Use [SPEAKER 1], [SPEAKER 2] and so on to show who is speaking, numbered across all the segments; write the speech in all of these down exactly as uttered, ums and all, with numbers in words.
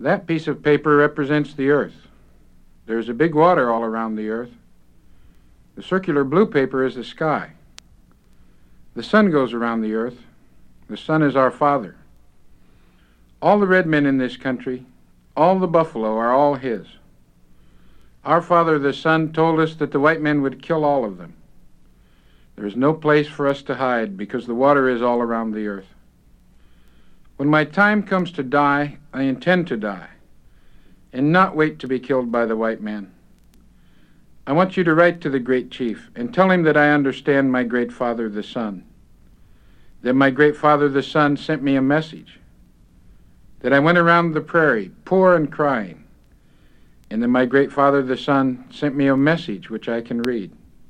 [SPEAKER 1] That piece of paper represents the earth. There's a big water all around the earth. The circular blue paper is the sky. The sun goes around the earth. The sun is our father. All the red men in this country, all the buffalo are all his. Our father, the sun, told us that the white men would kill all of them. There is no place for us to hide because the water is all around the earth. When my time comes to die, I intend to die and not wait to be killed by the white man. I want you to write to the great chief and tell him that I understand my great father, the sun, that my great father, the sun, sent me a message, that I went around the prairie, poor and crying, and that my great father, the sun, sent me a message which I can read.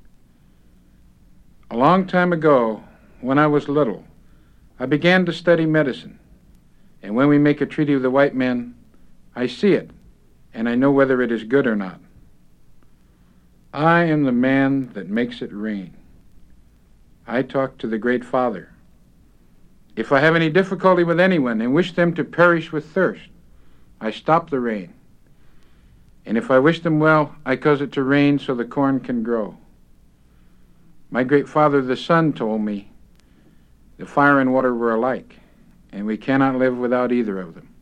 [SPEAKER 1] A long time ago, when I was little, I began to study medicine, and when we make a treaty with the white men, I see it, and I know whether it is good or not. I am the man that makes it rain. I talk to the great Father. If I have any difficulty with anyone and wish them to perish with thirst, I stop the rain. And if I wish them well, I cause it to rain so the corn can grow. My great father, the sun, told me the fire and water were alike, and we cannot live without either of them.